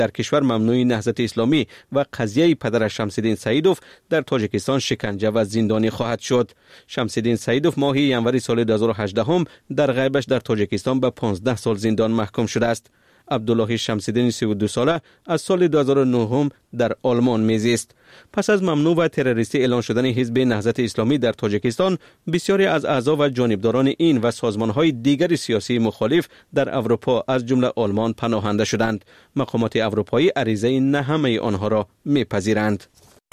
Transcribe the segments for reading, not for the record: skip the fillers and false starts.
در کشور ممنوع نهضت اسلامی و قضیه پدر شمس‌الدین سعیدوف در تاجیکستان شکنجه و زندانی خواهد شد. شمس‌الدین سعیدوف ماه ینوری سال 2018 در غیبش در تاجیکستان به 15 سال زندان محکوم شده است. عبدالله شمس‌الدین 32 ساله از سال 2009 در آلمان میزیست. پس از ممنوع و تروریستی اعلان شدن حزب نهضت اسلامی در تاجیکستان، بسیاری از اعضا و جانبداران این و سازمان‌های دیگر سیاسی مخالف در اروپا از جمله آلمان پناهنده شدند. مقامات اروپایی عریضه نه همه آنها را میپذیرند.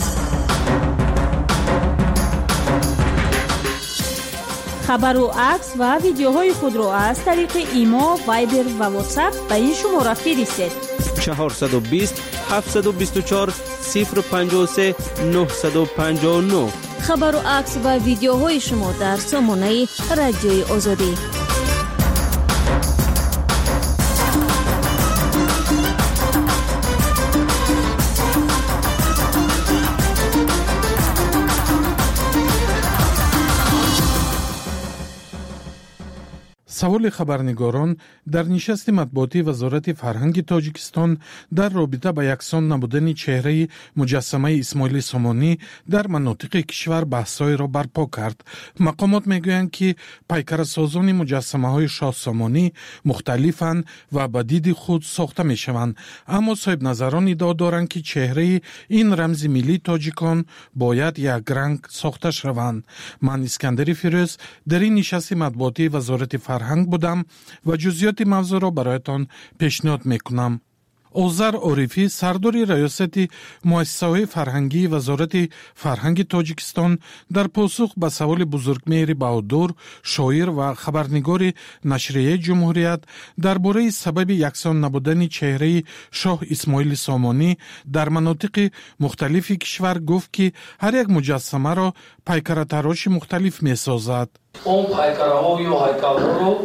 خبر و عکس و ویدیوهای خود را از طریق ایما، وایبر و واتساپ به این شماره فرستید: 420 724 053 959. خبر و عکس و ویدیوهای شما در سامانه رادیوی آزادی. سوال خبرنگاران در نشست مطبوعاتی وزارت فرهنگ تاجیکستان در رابطه با یکسان نبودن چهره مجسمه اسماعیل سامانی در مناطق کشور بحث‌های را برپا کرد. مقامات میگویند که پیکرسازان مجسمه های شاه سامانی مختلفند و به دید خود ساخته میشوند، اما صاحب نظران ادعا دارند که چهره این رمز ملی تاجیکان باید یک رنگ ساخته شوند. من اسکندر فیروز در این نشست مطبوعاتی وزارت فرهنگ بودم و جزئیات موضوع را برایتان پیشنهاد میکنم. اوزر عارفی سردار ریاست مؤسسه‌های فرهنگی وزارت فرهنگ تاجیکستان در پاسخ به سوال بزرگمهر بهادر، شاعر و خبرنگار نشریه جمهوریت درباره سبب یکسان نبودن چهره شاه اسماعیل سامانی در مناطق مختلف کشور گفت که هر یک مجسمه را پیکر تراش مختلف می‌سازد. اون پیکرها یا هیکل‌ها رو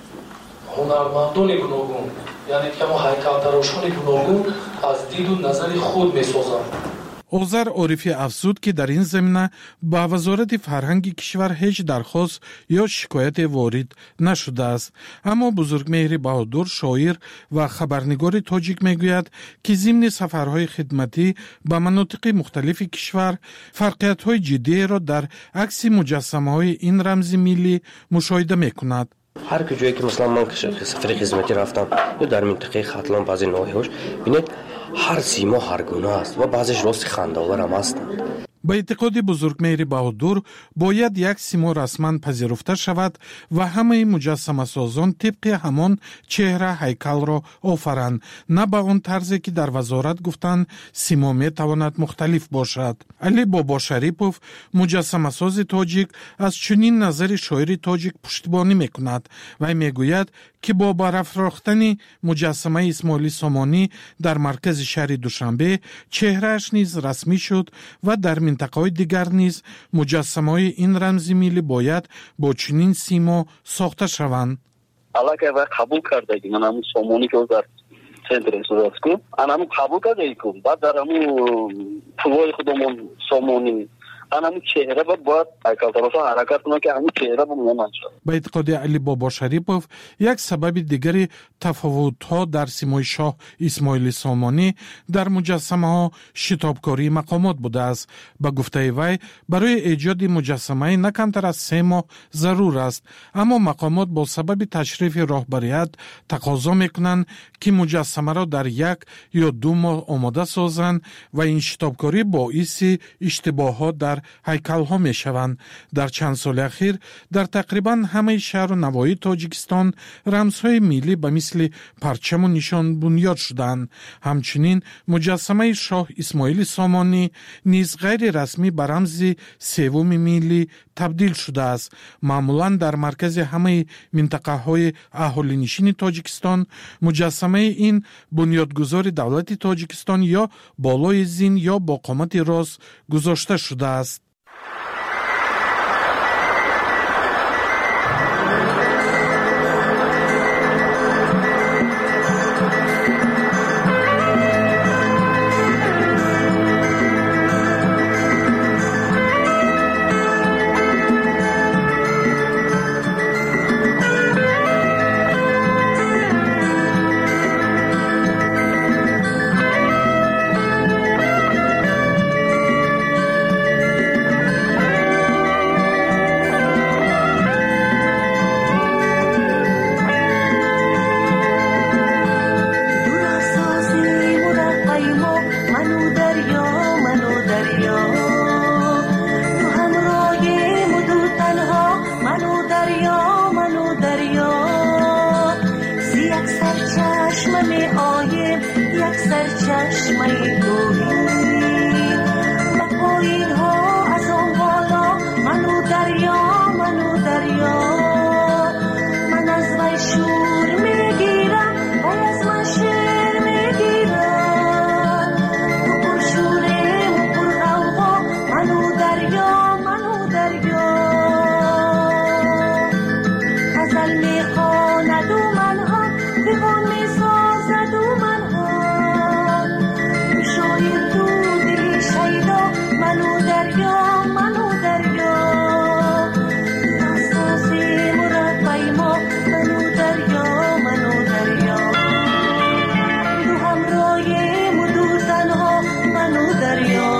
هنرمندان گوناگون، یعنی که ما هیکل‌تراشان گوناگون از دید و نظر خود می‌سازند. اوزر عارفی افزود که در این زمینه به وزارت فرهنگ کشور هیچ درخواست یا شکایت وارد نشده است، اما بزرگمهر بهادر، شاعر و خبرنگار تاجیک میگوید که ضمن سفرهای خدمتی به مناطق مختلف کشور فرقیت‌های جدی را در عکس مجسمه‌های این رمز ملی مشاهده می‌کند. هر کجایی که مثلا من سفر خدمتی رفتم یا در منطقه ختلان بعضی ناحیه‌اش ببینید هر سیما هر گونه است و بعضیش راست خنده‌آور هم هستند. با اعتقاد بزرگمهر بهادر باید یک سیما رسما پذیرفته شود و همه مجسمه سازان طبق همان چهره هیکل را آفرند، نه به آن طرزی که در وزارت گفتند سیما می تواند مختلف باشد. علی بابا شریپوف مجسمه ساز تاجیک از چنین نظر شاعر تاجیک پشتیبانی میکند و میگوید که با برافراختن مجسمه اسماعیل سامانی در مرکز شهر دوشنبه چهرهش نیز رسمی شد و در منطقه‌های دیگر نیز مجسمه‌های این رمز ملی باید با چنین سیما ساخته شوند. حالا که قبول کرده من همون سامانی که در سنتر استوداس کو همون قبول کرده کو بعد در همون پروای خودمون سامانی همون چهره باید هیکل‌تراشا حرکت کنه که همون چهره بمونه. با اعتقاد علی بابا شریپوف یک سبب دیگری تفاوت‌ها در سیمای شاه اسماعیل سامانی در مجسمه‌ها شتابکاری مقامات بوده است. با گفته وی برای ایجاد مجسمه نه کمتر از 3 ماه ضرور است، اما مقامات با سبب تشریف راهبریت تقاضا میکنند که مجسمه را در 1 یا 2 ماه آماده سازند و این شتابکاری باعث اشتباهات در هیکل‌ها میشوند. در چند سال اخیر در تقریبا همه شهر و نواحی تاجیکستان رمزهای ملی به مثل پرچم و نشان بنیاد شدند. همچنین مجسمه شاه اسماعیل سامانی نیز غیر رسمی به رمز سوم ملی تبدیل شده است. معمولا در مرکز همه منطقه‌های اهالی نشین تاجیکستان مجسمه این بنیادگذار دولت تاجیکستان یا بالای زین یا با قامت راست گذاشته شده است. سرچشمه توهی و پایین ها از آن بالا منو دریا من از وی شور میگیرم و از من شعر میگیرم تو پر شورم و پر غوغا منو دریا غزل میخواند و منها دیوان میسازد و منها تو شاید تو دلی شیدا منو دریا ناسازی مربی ما منو دریا دو همراهیم و دو تنها منو دریا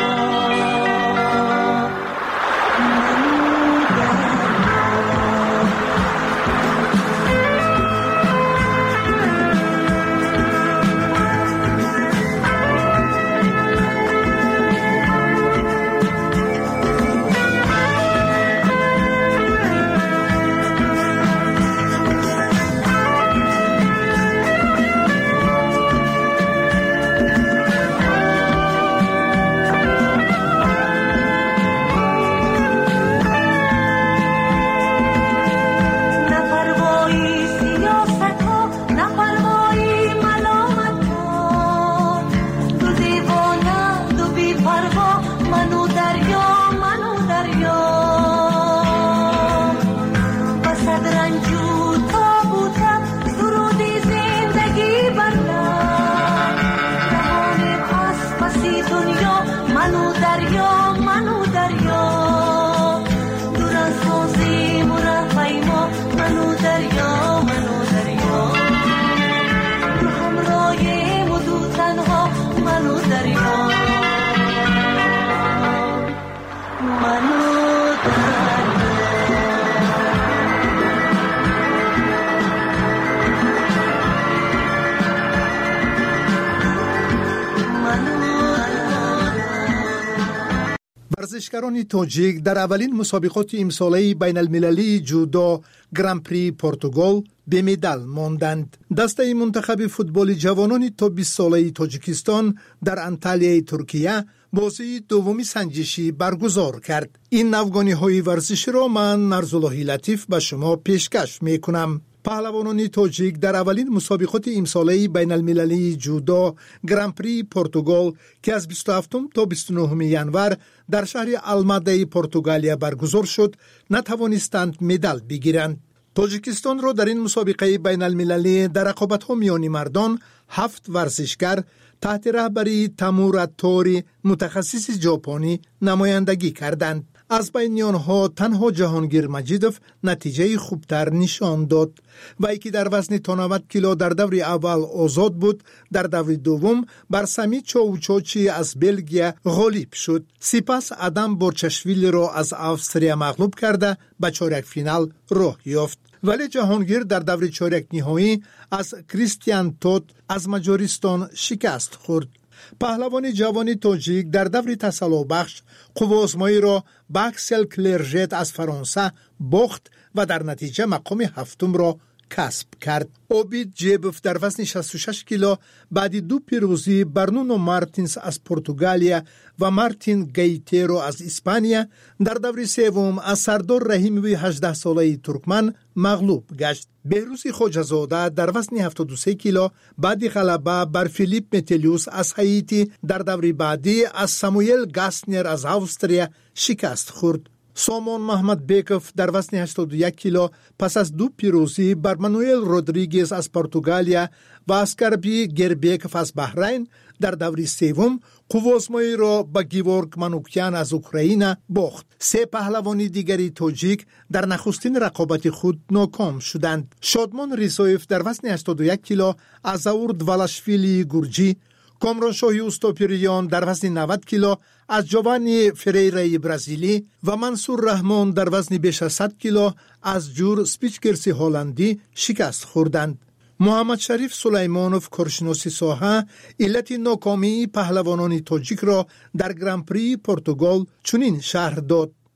ورزشکاران تاجیک در اولین مسابقات امساله بین المللی جودو گرانپری پرتغال به مدال ماندند. دسته منتخب فوتبال جوانان تا 20 ساله تاجیکستان در انتالیای ترکیه بازی دومی سنجشی برگزار کرد. این نوگانی‌های ورزشی را من نرزاللهی لطیف به شما پیشکش می‌کنم. پهلوانان تاجیک در اولین مسابقات امساله بین المللی جودو گرانپری پرتغال که از 27 تا 29 ینور در شهر الماده پرتغالیا برگزار شد نتوانستند مدال بگیرند. تاجیکستان را در این مسابقه بین المللی در رقابت‌ها میان مردان 7 ورزشکار تحت رهبری تامورا توری متخصص ژاپنی نمایندگی کردند. از بین آنها تنها جهانگیر مجیدوف نتیجه خوبتر نشان داد. وی که در وزن تا 90 کیلو در دور اول آزاد بود، در دور دوم بر سمی چاوچوچی از بلژیم غالب شد. سپس آدم بورچشویلی را از استرالیا مغلوب کرده به چهارک فینال راه یافت. ولی جهانگیر در دور چهارک نهایی از کریستیان توت از مجارستان شکست خورد. پهلوان جوان تاجیک در دور تسلا بخش قوازمایی را به اکسل کلرژت از فرانسه باخت و در نتیجه مقام هفتم را کسب کرد. اوبید جیبوف در وزن 66 کیلو بعد دو پیروزی بر نونو مارتینز از پرتغالیا و مارتین گیتیرو از اسپانیا در دور سوم از سردار رحیموی 18 ساله ترکمن مغلوب گشت. بهروز خواجه‌زاده در وزن 73 کیلو بعد غلبه بر فیلیپ متلیوس از هایتی در دور بعدی از ساموئل گاسنر از استرالیا شکست خورد. سامان محمد بیکوف در وزن 81 کیلو پس از دو پیروزی بر مانوئل رودریگز از پرتغالیا و اسکربی گربیکوف از بحرین در دور سوم قوازمایی را با گیورگ مانوکیان از اوکراین باخت. 3 پهلوان دیگری تاجیک در نخستین رقابت خود ناکام شدند. شادمان ریسویف در وزن 81 کیلو از زاور دوالاشویلی گورجی، کامران شاهی اوستاپیریان در وزن 90 کیلو از جوانی فریره برزیلی و منصور رحمان در وزن بیش از 100 کیلو از جور سپیچکرسی هلندی شکست خوردند. محمد شریف سلیمانوف کارشناس ساحه علت ناکامی پهلوانان تاجیک را در گرانپری پرتغال چنین شرح داد: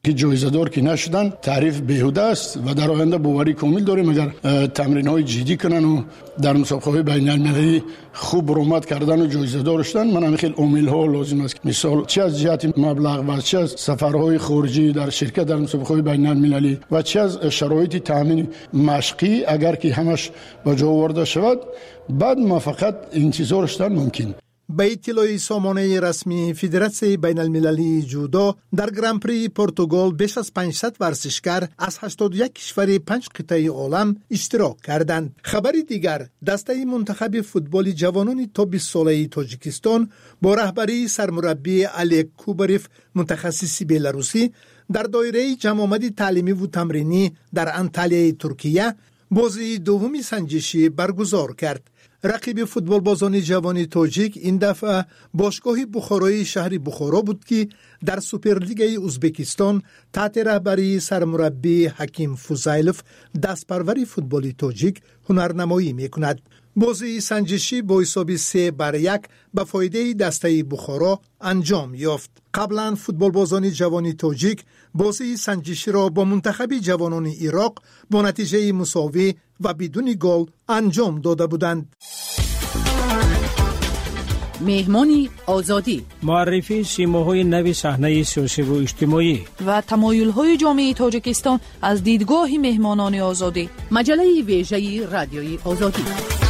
که جایزه‌دار که نشدن تعریف بیهوده است و در آینده باوری کامل داریم اگر تمرین‌های جدی کنن و در مسابقه‌های بین‌المللی خوب برآمد کردن و جایزه‌دار شدن. من خیلی امیدها لازم است مثال چه از جهت مبلغ و چه از سفرهای خارجی در شرکت در مسابقه‌های بین‌المللی و چه از شرایط تامین مشقی اگر که همش به جا آورده شود بعد موفقیت انتظار شدن ممکن. به اطلاع سامانه رسمی فدراسیون بین المللی جودو در گرانپری پرتغال بیش از 500 ورزشکار از 81 کشور 5 قطعه عالم اشتراک کردند. خبری دیگر دسته منتخب فوتبال جوانان تا 20 ساله تاجیکستان با رهبری سرمربی علی کوبریف متخصص بلاروسی در دایره جمع تعلیمی و تمرینی در انطالیای ترکیه بازی دومی سنجشی برگزار کرد. رقیب فوتبال بازان جوان تاجیک این دفعه باشگاه بخارای شهر بخارا بود که در سوپرلیگ ازبکستان تحت رهبری سرمربی حکیم فوزایلوف دستپروری فوتبال تاجیک هنرنمایی میکند. بازی سنجشی با حساب 3-1 به فایده دسته بخارا انجام یافت. قبلا فوتبال بازان جوان تاجیک بازی سنجشی را با منتخب جوانان عراق با نتیجه مساوی و بدون گل انجام داده بودند. مهمانی آزادی، معرفی سیماهای نو صحنه سیاسی و اجتماعی و تمایل‌های جامعه تاجیکستان از دیدگاه مهمانان آزادی. مجله ویژه رادیوی آزادی.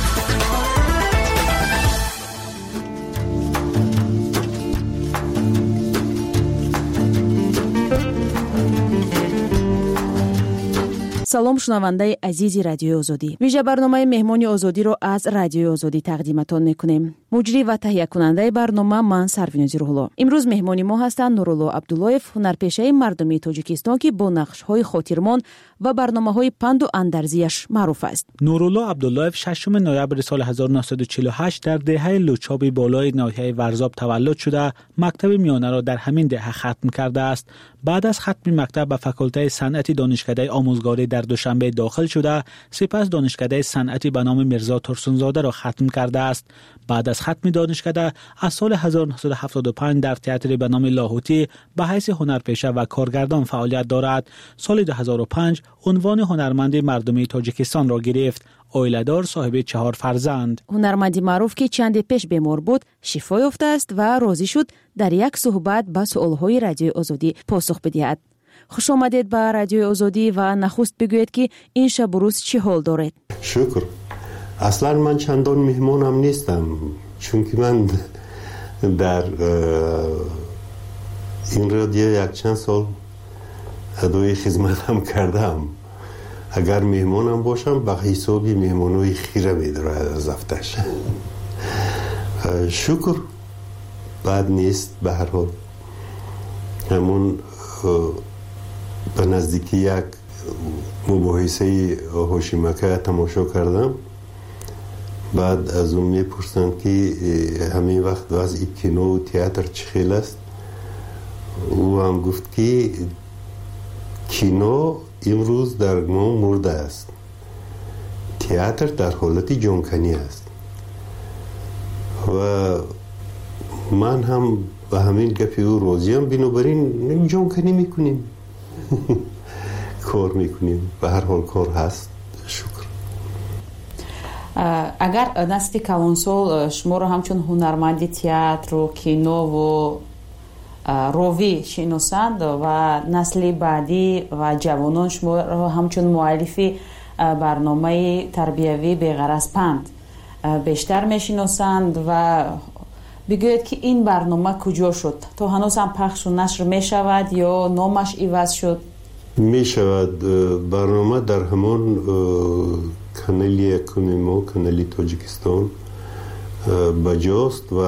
салом шунавандаи азизи радиои озодӣ. вижа барномаи меҳмони озодиро аз радиои озодӣ тақдиматон мекунем. муҷрӣ ва таҳиякунандаи барнома ман Сарвинози Рӯҳулло. имрӯз меҳмони мо ҳастанд Нурулло Абдуллоев, ҳунарпешаи мардумии Тоҷикистон ки бо нақшҳои хотирмон ва барномаҳои панду андарзияш маъруф аст. Нурулло Абдуллоев 6 ноябри соли 1948 дар деҳаи Лучоби болои ноҳияи Варзоб таваллуд шуда, мактаби миёнаро дар ҳамин деҳа хатм кардааст. баъд аз хатми мактаб ба факултаи санъати донишкадаи омӯзгорӣ дар Душанбе дохил шуда, сипас донишкадаи санъати ба номи Мирзо Турсунзодаро хатм кардааст. баъд аз хатми донишкада аз соли 1975 дар театри ба номи Лоҳутӣ ба ҳайси ҳунарпеша ва коргардон фаъолият дорад. соли 2005 унвони ҳунарманди мардумии Тоҷикистонро гирифт. оиладор, соҳиби 4 фарзанд. ҳунарманди маъруф ки чанде пеш бемор буд, шифо ёфтааст ва розӣ шуд дар як суҳбат ба суолҳои радиои озодӣ посух бидиҳад. хуш омадед ба радиои озодӣ ва нахуст бигӯед ки ин шабу рӯз чӣ ҳол доред? шукр. аслан ман чандон меҳмонам нестам, чунки ман дар ин радио якчанд сол адои хизматам кардам. агар меҳмонам бошам ба ҳисоби меҳмонои хира медорад аз афташ. шукр, бад нест. ба ҳар ҳол ҳамон ба наздики як мубоҳисаи ҳошимака тамошо кардам. баъд аз он мепурсанд ки ҳамин вақт вазъи кинову театр чӣ хел аст. ӯ ҳам гуфт ки кино имрӯз дар мо мурдааст, театр дар ҳолати ҷонканӣ аст. ва ман ҳам ба ҳамин гапи ӯ розиам. бинобар ин ҷонканӣ мекунем, кор мекунем. ба ҳар ҳол кор ҳаст. шукр. агар насли калонсол шуморо ҳамчун ҳунарманди театру кинову ровӣ шиносанд ва насли баъдӣ ва ҷавонон шуморо ҳамчун муаллифи барномаи тарбиявӣ беғараз панд бештар мешиносанд ва бигӯед ки ин барнома куҷо шуд? то ҳанӯз ҳам пахшу нашр мешавад ё номаш иваз шуд? мешавад. барнома дар ҳамон канали якуми мо, канали Тоҷикистон баҷост ва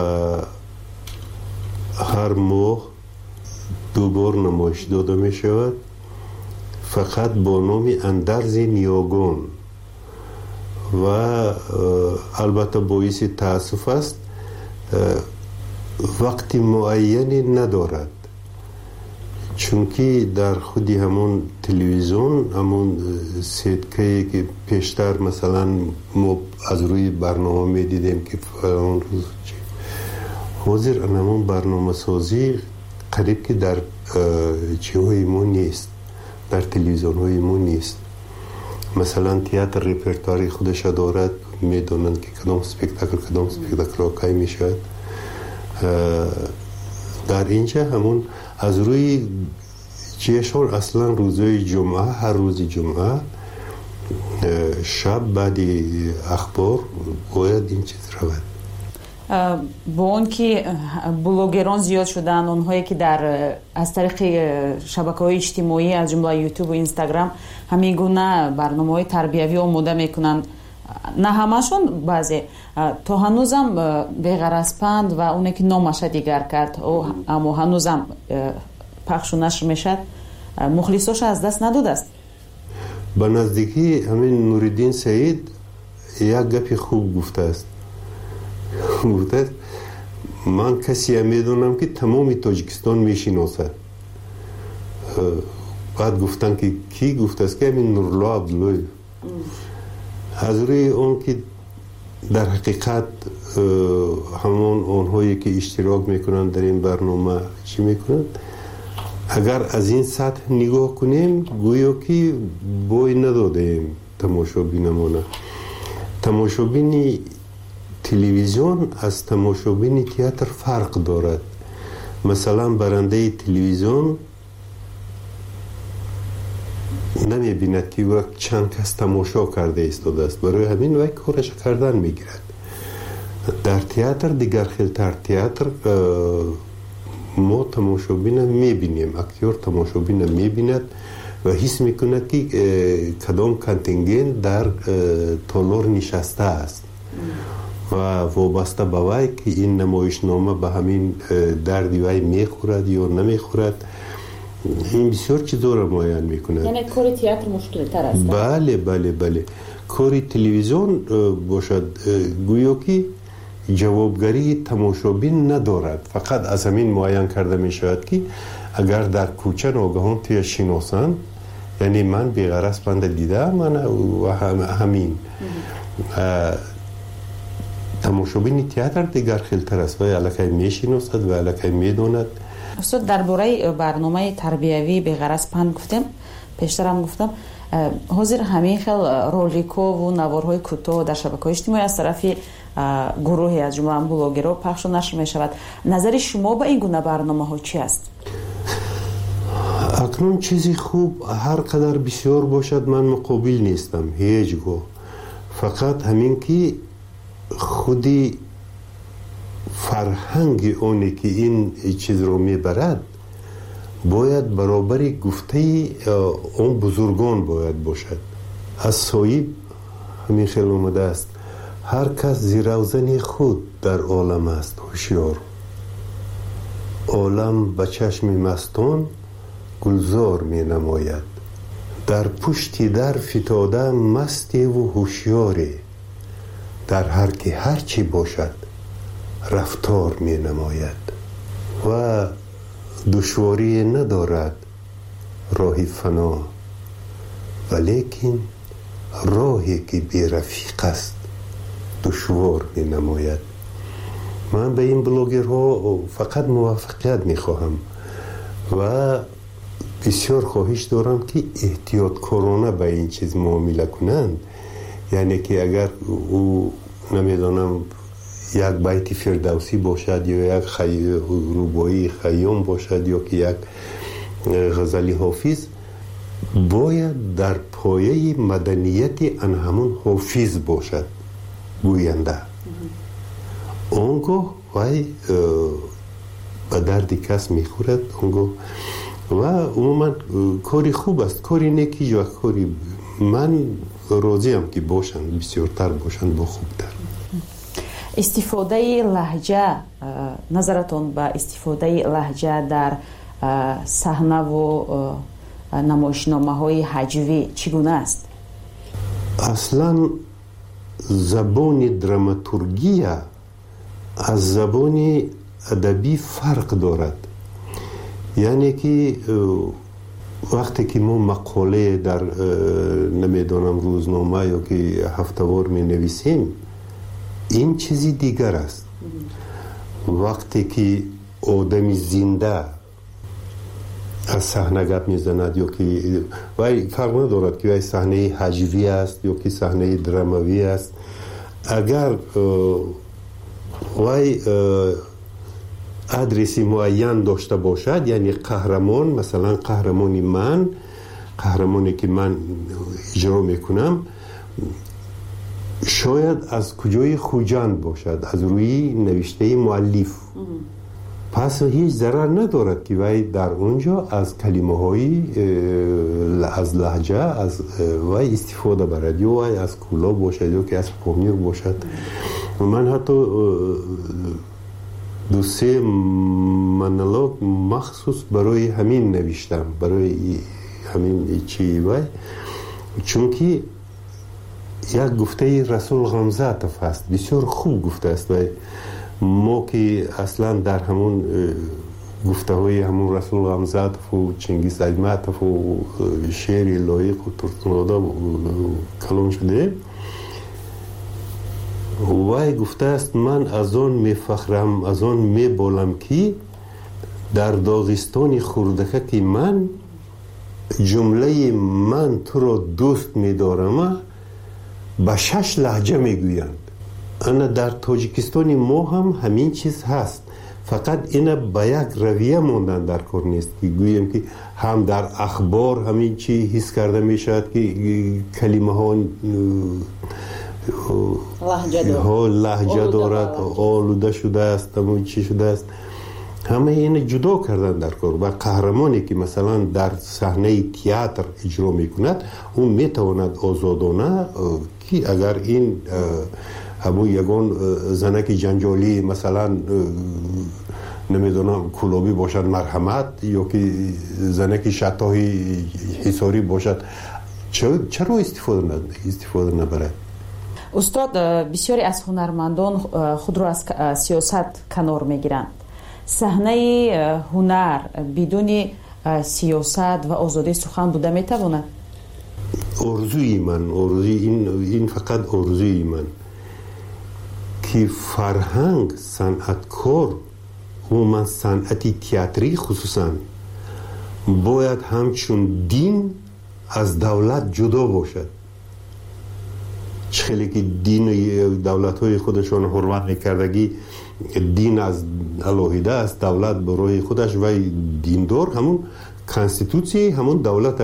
ҳар моҳ дубор намоиш дода мешавад, фақат бо номи андарзи ниёгон. ва албатта боиси таассуф аст, вақти муайяне надорад, чунки дар худи ҳамон телевизион, ҳамон сеткае ки пештар масалан мо аз рӯи барнома медидем ки фалон рӯз ҳозир ҳамон барномасозӣ قریب که در چیهای ما نیست، در تلویزیون های ما نیست. مثلا تئاتر رپرتواری خودش دارد، میدونند که کدام سپکتاکل آقای میشود. در اینجا همون از روی جشن اصلا روزهای جمعه، هر روز جمعه شب بعد اخبار باید این چیز رود. با اون که بلوگران زیاد شدن، اونهایی که از طریق شبکه‌های اجتماعی از جمله یوتیوب و اینستاگرام همین گونه برنامه‌های تربیوی آماده میکنن، نه همشون، بعضی تا هنوزم بغرض-پند و اونی که نامش دیگر کرد اما هنوزم پخش و نشر میشد، مخلصاش از دست نداده است. به نزدیکی همین نوریدین سعید یک گپی خوب گفته است. من کسی میدونم که تمام تاجیکستان میشناسد. بعد گفتن که کی گفته است؟ که همین نورالله عبدالله. از روی اون که در حقیقت همون اونهایی که اشتراک میکنن در این برنامه چی میکنن، اگر از این سطح نگاه کنیم گویا که بوی ندادیم تماشابینمونه. تماشابینی تلویزیون از تماشابین تئاتر فرق دارد. مثلا برنده تلویزیون نمیبیند که وقت چند کس تماشا کرده ایستاده است، برای همین وقت کارش کردن میگیرد. در تئاتر دیگر خیلتر، تئاتر ما تماشابین میبینیم، اکتور تماشابین میبیند و حس میکند که کدام کانتینگنت در تالار نشسته است و وابسته به وی که این نمایشنامه به همین دردی وی میخورد یا نمیخورد. این بسیار چیزا را معین میکند. یعنی کار تئاتر مشکل تر است. بله. کار تلویزیون باشد گویا که جوابگری تماشابین ندارد، فقط از همین معین کرده می شود که اگر در کوچه ناگهان توی شناسان، یعنی من بغرض-پند دیدم من و همین تماشابین تئاتر دیگر خیلتر است و الکی می شناسد و الکی می داند. استاد درباره برنامه تربیوی بغرض-پند گفتم، پیشتر هم گفتم حاضر همین خیل رولیک‌ها و نوارهای کوتاه در شبکه‌های اجتماعی از طرف گروهی از جمله بلوگرها پخش و نشر می شود. نظر شما به این گونه برنامه ها چی است؟ اکنون چیزی خوب هر قدر بسیار باشد من مقابل نیستم هیچگاه، فقط همین که خودی فرهنگ اونی که این چیز رو میبرد باید برابری گفته اون بزرگان باید باشد. از صایب همین خیلی اومده است هر کس زیروزن خود در عالم است هوشیار، عالم به چشم مستان گلزار می نماید، در پشتی در فتاده مستی و هوشیاری، در هر که هرچی باشد رفتار می نماید و دشواری ندارد راه فنا، ولیکن راهی که بی رفیق است دشوار می نماید. من به این بلوگرها فقط موفقیت می خواهم و بسیار خواهش دارم که احتیاط کارانه به این چیز معامله کنند. یعنی که اگر او نمیدانم یک بیت فردوسی باشد یا یک رباعی خیام باشد یا که یک غزل حافظ، باید در پایه مدنیت آن همون حافظ باشد گوینده. آنگاه وی به درد کس میخورد آنگاه و عموما کاری خوب است، کاری نیکی یا کاری من راضیم که باشند، بسیارتر باشند با خوبتر. استفاده لهجه، نظرتون به استفاده لهجه در صحنه و نمایشنامه های هجوی چگونه است؟ اصلا زبان دراماتورگی از زبان ادبی فرق دارد. یعنی که وقتی که ما مقاله در نمیدانم روزنامه یا که هفته‌وار می نویسیم این چیزی دیگر است. وقتی که آدمی زنده از صحنه گپ میزند یا که وای فرق ندارد که وای صحنه هجوی است یا که صحنه دراموی است. اگر وای ادرسی معین داشته باشد، یعنی قهرمان، مثلا قهرمانی من، قهرمانی که من اجرا میکنم شاید از کجای خوجند باشد، از روی نوشته مؤلف، پس هیچ ضرر ندارد که وای در اونجا از کلمه های از لهجه از وای استفاده برد، یا وای از کولا باشد یا که از پامیر باشد. من حتی 2-3 مونولوگ مخصوص برای همین نوشتم، برای همین چی وای، چون که یک گفته رسول غمزاتف هست، بسیار خوب گفته است و ما که اصلا در همون گفته های همون رسول غمزاتف و چنگیز ایماتف و شعر لایق و ترکمنادا کلام شده، وای گفته است من از آن میفخرم، از آن میبالم که در داغستان خوردکه که من جمله من تو را دوست میدارم با 6 لهجه میگویند. انا در تاجیکستان ما هم همین چیز هست، فقط اینا با یک رویه موندن در کار نیست که گویم که هم در اخبار همین چی حس کرده میشد که کلمه ها لهجه دارد، آلوده شده است، همون چی شده است، همه این جدا کردن در کار. و قهرمانی که مثلا در صحنه تئاتر اجرا میکند اون میتواند آزادانه که اگر این همون یگان زنک جنجالی مثلا نمیدونم کلابی باشد مرحمت، یا که زنک شتاهی حساری باشد، چرا استفاده نبرد؟ استاد، بسیاری از هنرمندان خود را از سیاست کنار میگیرند. صحنه هنر بدون سیاست و آزادی سخن بوده میتواند؟ آرزوی من، این فقط آرزوی من که فرهنگ، صنعتکار و من صنعتی تئاتری خصوصا باید همچون دین از دولت جدا باشد. خیلی که دین دولت های خودشان حرمت نکردگی، دین از علاهیده است، دولت برای خودش و دیندار همون کانستیتوسی همون دولت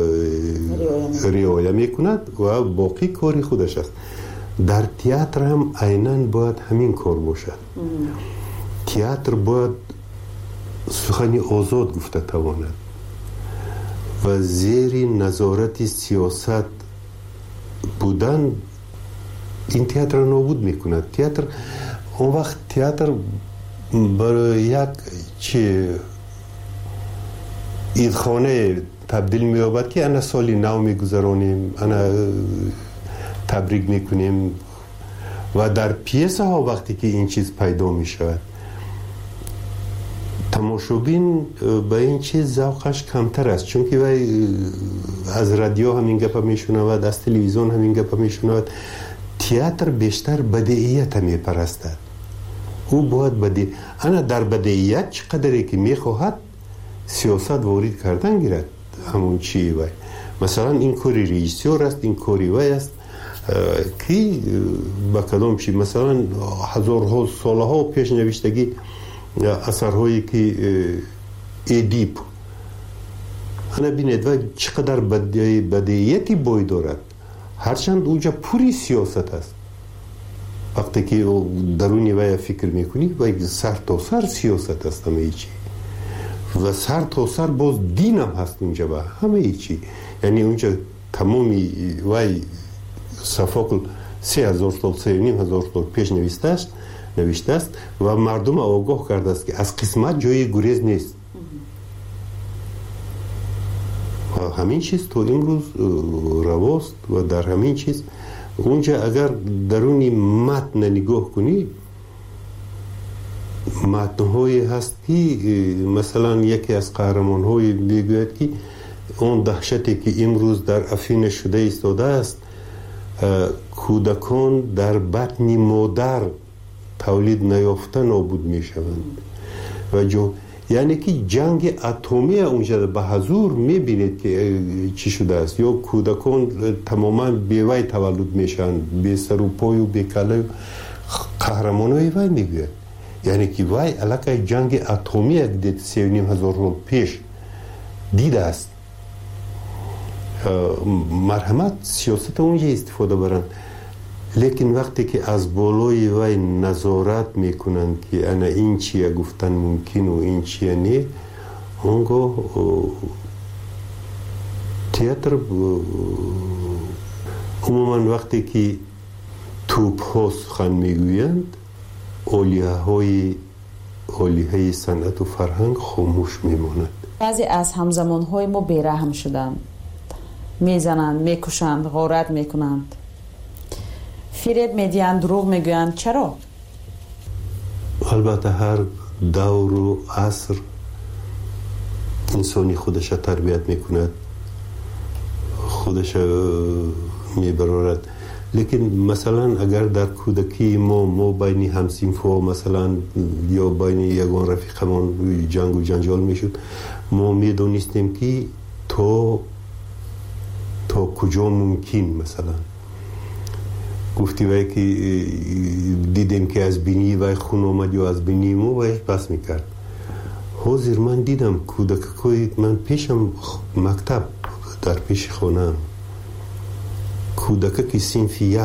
رعایت میکند و باقی کاری خودش است. در تئاتر هم عیناً باید همین کار باشد. تئاتر باید سخنی آزاد گفته تواند و زیر نظارت سیاست بودن این تئاتر نابود میکند. تئاتر اون وقت تئاتر برای یک عیدخانه تبدیل می‌یابد که انا سالی نو میگذرانیم، انا تبریک میکنیم و در پیسه ها وقتی که این چیز پیدا میشود تماشابین به این چیز ذوقش کمتر است، چون که از رادیو همین گپ میشنود، از تلویزیون همین گپ میشنود. تئاتر بیشتر بدیعیت میپرستد، او باید انا در بدیعیت چقدری که میخواهد سیاست وارد کردن گیرد. همون چی وای مثلا این کاری رئیسیور است، این کاری وای است که با کدام چی مثلا هزارها سالها پیش نوشتگی اثرهایی که ادیپ انا بینید و چقدر بدیعیتی بای دارد، هرچند اونجا پوری سیاست است. وقتی که درونی وای فکر میکنی وای سر تا سر سیاست است همه چی و سر تا سر باز دین هم هست اونجا و همه چی. یعنی اونجا تمامی وای صفاقل 3000 سال 3500 سال پیش نوشته است و مردم آگاه کرده است که از قسمت جای گریز نیست. و همین چیز تو امروز رواست و در همین چیز اونجا اگر درونی متن نگاه کنی متن‌هایی هست که مثلا یکی از قهرمان‌های میگوید که اون دهشتی که امروز در افیون شده ایستاده است کودکان در بطن مادر تولید نیافته نابود میشوند و یعنی که جنگ اتمی اونجا به حضور میبینید که چی شده است. یا کودکان تماما بیوی تولد میشن، بی سر و پای و بی کله. قهرمانای وی میگوید یعنی که وی علاقه جنگ اتمی یک دید 3,500 سال پیش دیده است. مرحمت سیاست اونجا استفاده برن، لیکن وقتی که از بالای وی نظارت میکنن که انا این چیه گفتن ممکن و این چیه نه، اونگاه تئاتر عموما وقتی که توپ ها سخن میگویند عالیه صنعت و فرهنگ خاموش میماند. بعضی از همزمان های ما بیرحم شدند، میزنند، میکشند، غارت میکنند، فریب میدیند، دروغ میگویند. چرا؟ البته هر دور و عصر انسانی خودش تربیت میکند، خودش میبرارد. لیکن مثلا اگر در کودکی ما بین همسینفا مثلا یا بین یگان رفیقمان جنگ و جنجال میشد، ما میدونستیم که تا کجا ممکن مثلا گفتی وای که دیدیم که از بینی وای خون آمد یا از بینی ما وای بس میکرد. حاضر من دیدم کودکای من پیشم مکتب در پیش خونم کودک که صنف یک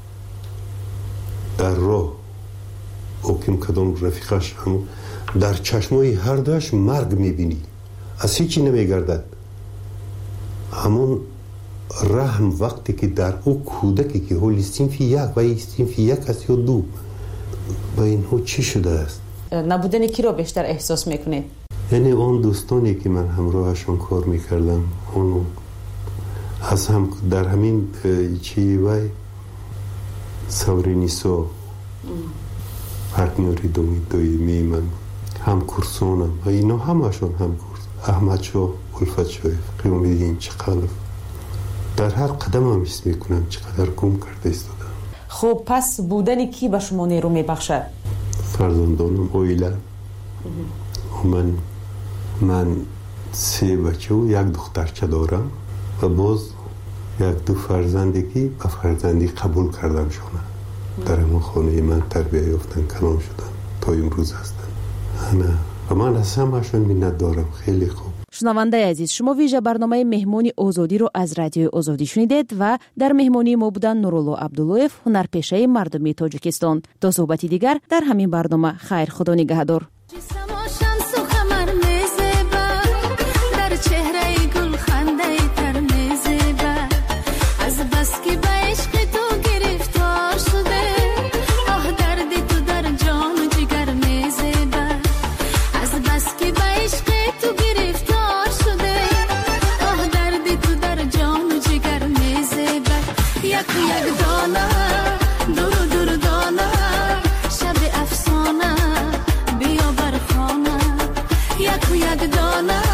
در راه اوکیم کدام رفیقش هم در چشمای هر دوش مرگ میبینی، از هیچی نمیگردد. همون رحم وقتی که در او کودکی که حالی صنف یک و صنف یک است یا دو با اینها چی شده است؟ نبودن کی رو بیشتر احساس میکنید؟ یعنی اون دوستانی که من همراهشون کار میکردم، اون از هم در همین چی وای سورینیسو پارتنری دویمی من هم کورسونم و اینا همشون هم کورس احمد شو الفت شویف قیومیدین چقدر در هر قدم هم حس میکنم چقدر گم کرده ایستادم. خب پس بودن کی به شما نیرو میبخشد؟ فرزندانم، اویله من 3 بچه و 1 دخترچه دارم و باز 1-2 فرزندی که به فرزندی قبول کردم شونه در همون خانه من تربیه یافتن کلام شدن تا امروز هستن. و من از همشون منت دارم. خیلی خوب. شنونده عزیز، شما ویژه برنامه مهمانی آزادی رو از رادیو آزادی شنیدید و در مهمانی ما بودن نورالله عبداللهیف، هنرپیشه مردمی تاجیکستان. تا صحبتی دیگر در همین برنامه. خیر، خدا نگهدار. یک دانه